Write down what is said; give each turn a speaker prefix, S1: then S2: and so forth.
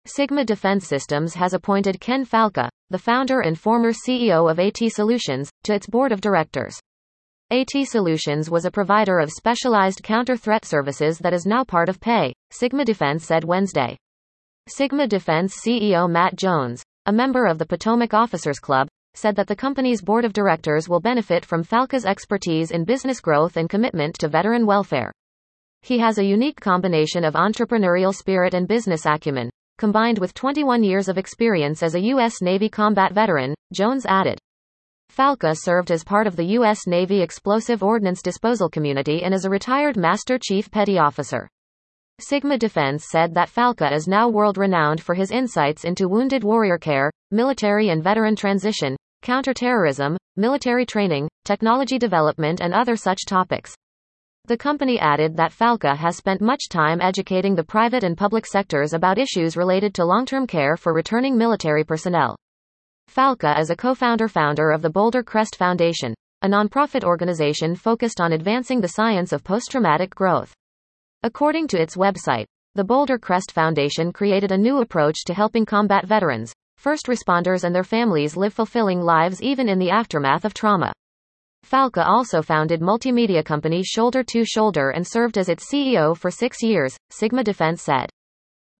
S1: Sigma Defense Systems has appointed Ken Falca, the founder and former CEO of AT Solutions, to its board of directors. AT Solutions was a provider of specialized counter-threat services that is now part of PAE, Sigma Defense said Wednesday. Sigma Defense CEO Matt Jones, a member of the Potomac Officers Club, said that the company's board of directors will benefit from Falca's expertise in business growth and commitment to veteran welfare. He has a unique combination of entrepreneurial spirit and business acumen, combined with 21 years of experience as a U.S. Navy combat veteran, Jones added. Falca served as part of the U.S. Navy Explosive Ordnance Disposal Community and is a retired Master Chief Petty Officer. Sigma Defense said that Falca is now world-renowned for his insights into wounded warrior care, military and veteran transition, counter-terrorism, military training, technology development and other such topics. The company added that Falca has spent much time educating the private and public sectors about issues related to long-term care for returning military personnel. Falca is a co-founder of the Boulder Crest Foundation, a nonprofit organization focused on advancing the science of post-traumatic growth. According to its website, the Boulder Crest Foundation created a new approach to helping combat veterans, first responders and their families live fulfilling lives even in the aftermath of trauma. Falca also founded multimedia company Shoulder to Shoulder and served as its CEO for 6 years, Sigma Defense said.